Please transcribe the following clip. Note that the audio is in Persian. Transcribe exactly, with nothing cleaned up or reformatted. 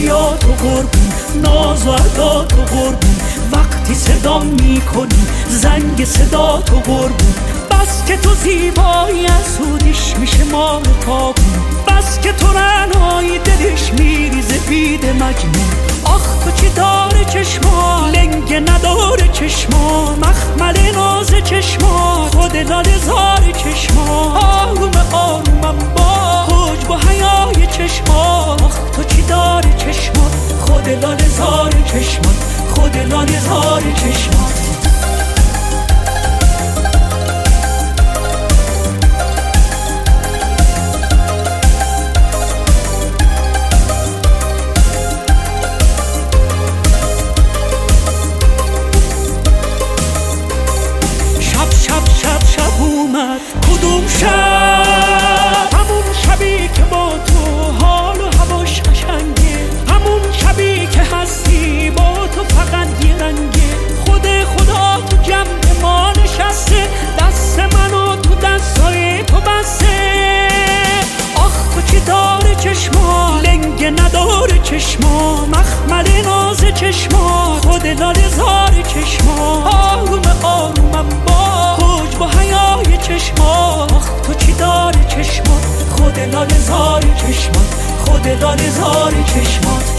رویات و قربون، ناز و ادا تو قربون، وقتی صدا میکنی زنگ صدا تو قربون. بس که تو زیبایی اسودیش میشه مال تابون، بس که تو رعنایی دلش میریزه بید مجنون. آخ تو چی داره چشما، لنگه نداره چشما، مخمل ناز چشما، خود لاله زار چشما. آروم آرومم با حجب و حیای چشما. آخ تو چی داره چشما، خود لاله زار چشما، خود لاله زار چشما. کدوم شب؟ همون شبی که با تو حال و هواش قشنگه، همون شبی که هستی با تو فقط یه رنگه. خود خدا تو جمع ما نشسته، دست منو تو دستای تو بسته. آخ تو چی داره چشما، لنگه نداره چشما، مخمل ناز چشما، خود لاله زار چشما. آروم آرومم با حجب و حیای چشما. آخ تو چی داره چشما، خود لاله زار چشما، خود لاله زار چشما.